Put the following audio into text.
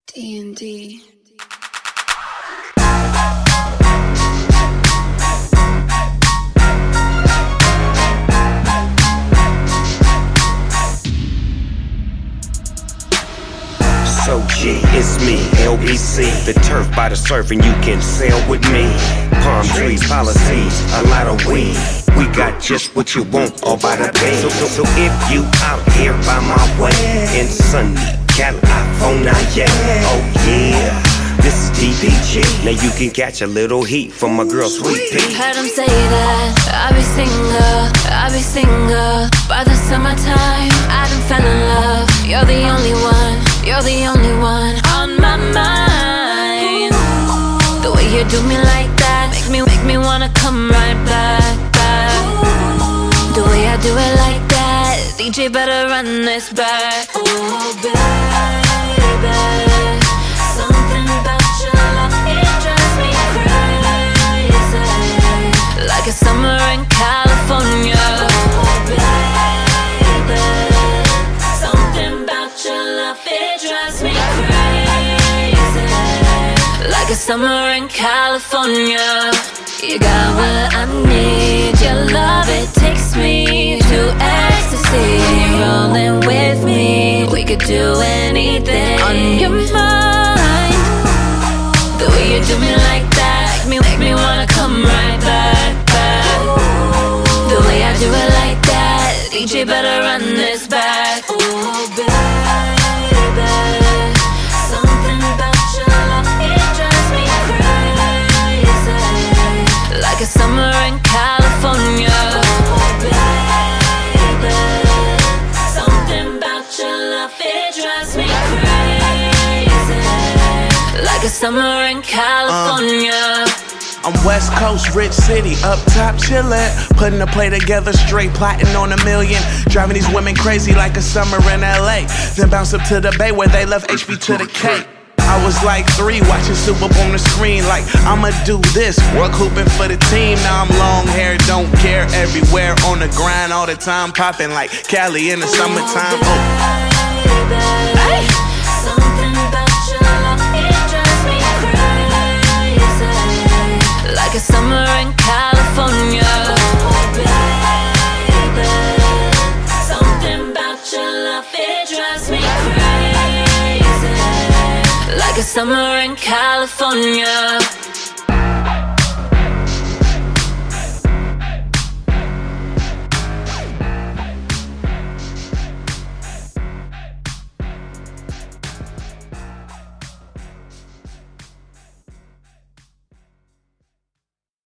D&D. So G, it's me, LBC, the turf by the surf and you can sail with me. Palm trees, policies, a lot of weed. We got just what you want all by the bay. So if you out here by my way in sunny California, oh yeah, this is DPG. Now you can catch a little heat from my girl Sweet Pea. Heard him say that I be single by the summertime. I done fell in love. You're the only one on my mind. The way you do me like that make me wanna come right back. The way I do it like that, DJ better run this back. Oh baby, something about your love, it drives me crazy. Like a summer in California. Oh baby, something about your love, it drives me crazy. Like a summer in California. You got what I need, your love, it takes me to ecstasy. Rolling with me, we could do anything on your mind. The way you do me like that, make me wanna come right back. The way I do it like that, DJ better run this back. Oh baby, something about your love, it drives me crazy. Like a summer in California. Oh baby, something about your love, it drives me crazy. Like a summer in California. I'm West Coast, rich city, up top chillin', putting a play together straight, plotting on $1 million. Driving these women crazy like a summer in LA. Then bounce up to the Bay where they love HB to the K. I was like 3, watching Super Bowl on the screen, like I'ma do this, work hooping for the team. Now I'm long hair, don't care, everywhere on the grind all the time, popping like Cali in the summertime. Oh. Hey. Something about your love, it drives me crazy. Like a summer in California. Oh baby, something about your love, it drives me crazy. Like a summer in California.